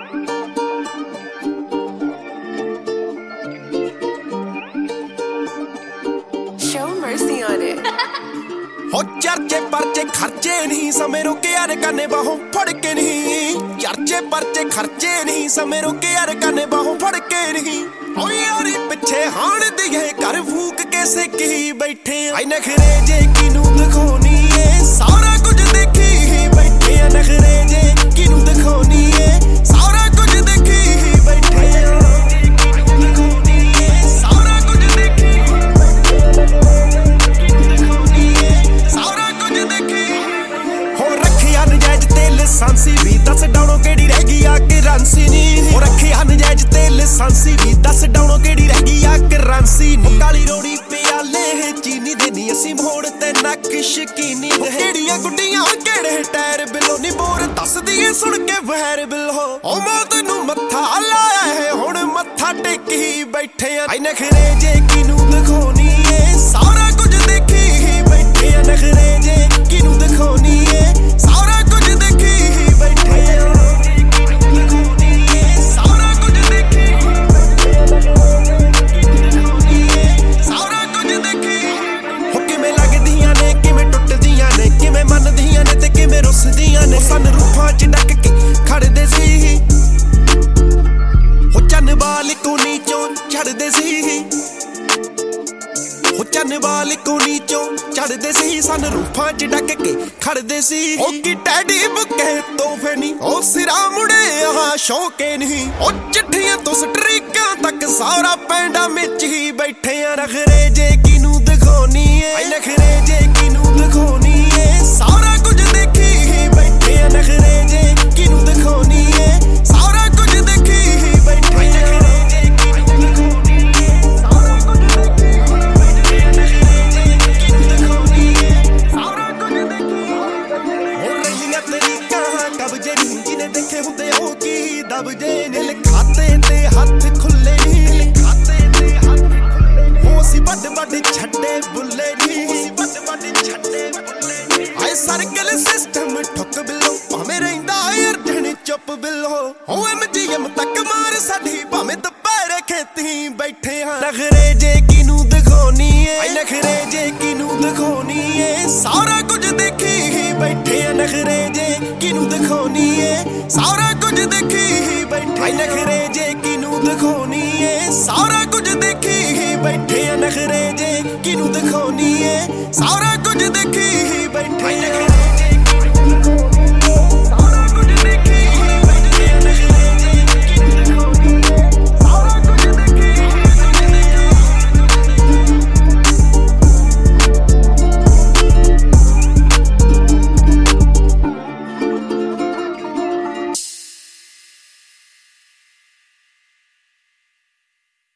Show mercy on it. हो चर्चे परचे खर्चे नहीं समय रोके यार कने बाहों फड़ के नहीं चर्चे परचे खर्चे नहीं समय रोके यार कने बाहों फड़ के नहीं ओ यारी पिछे हाण दिए घर फूक के सेकी बैठे आई नखरे जे किनू दिखानी है सारा कुछ देखी ही बैठे नखरे जे किनू दिखानी है सारा कुछ देखी ही बैठे सांसी भी दस डाउनो केड़ी रह गई आ करंसी नी ओ रखे अनजायज ते लाइसेंसी भी दस डाउनो केड़ी रह गई आ करंसी नी काली रोड़ी प्याले है चीनी देनी असी मोड़ ते नक शकीनी केड़ियां गुड्डियां केड़े टायर बिलो नी बोर दस दिए सुन के वहर बिल हो ओ मौत नु मत्था लाया है हुण मत्था टेकी बैठे आई नखरे जे किनू दिखानी है सारा कुछ देखी ही बैठे नखरे जे किनू दिखानी है सारा कुछ देखी सन रूफां च डक के खड़दे सी हो चन्न वाल को नीचों चढ़दे सी हो चन्न वाल को नीचों चढ़दे सी सन रूफां च डक के खड़दे सी ओ की टैडी बुके तोहफे नी ओ सिरा मुड़े आह शौके नहीं ओ चिट्ठियां तो स्ट्रीकां तक सारा पैंडा विच ही बैठे नखरे जे किनू दिखानी है नखरे जे किनू दिखानी है सारा कुछ देखी ही बैठे नखरे जे किनू दिखानी है सारा कुछ देखी ही बैठे नखरे जे किनू दिखानी है सारा कुछ देखी ही बैठे नखरे जे किनू दिखानी है सारा कुछ देखी हो रहियां तेरी कहां कब्जे नहीं जिन्हें देखे हुंदे हो की दबजे ने लिखाते ते हथ खुले नहीं लिखाते ते हथ खुले नहीं हो सी बड़ बड़ छड्डे बुल्ले नहीं हो सी बड़ बड़ छड्डे बुल्ले नहीं आए सर्कल सिस्टम ठुक बिलो भाਵੇਂ ਰਹਿੰਦਾ ਅਰਜਣ ਚੁੱਪ ਬਿਲੋ ਹੋ ਐਮਜੀਐਮ ਤੱਕ ਮਾਰ ਸਾਡੀ ਭਾਵੇਂ ਦੁਪਹਿਰੇ ਖੇਤੀ ਬੈਠੇ ਹਾਂ ਨਖਰੇ ਜੇ ਕਿਨੂ ਦਿਖਾਉਣੀ ਏ ਨਖਰੇ ਜੇ ਕਿਨੂ ਦਿਖਾਉਣੀ ਏ ਸਾਰਾ ਕੁਝ ਦੇਖੀ ਹੀ ਬੈਠੇ ਆ ਨਖਰੇ ਜੇ ਕਿਨੂ ਦਿਖਾਉਣੀ ਏ ਸਾਰਾ ਕੁਝ ਦੇਖੀ ਹੀ ਬੈਠੇ ਨਖਰੇ ਜੇ ਕਿਨੂ ਦਿਖਾਉਣੀ ਏ ਸਾਰਾ ਕੁਝ ਦੇਖੀ ਹੀ ਬੈਠੇ ਆ ਨਖਰੇ ਜੇ ਕਿਨੂ ਦਿਖਾਉਣੀ ਏ ਸਾਰਾ ਕੁਝ ਦੇਖੀ ਹੀ ਬੈਠੇ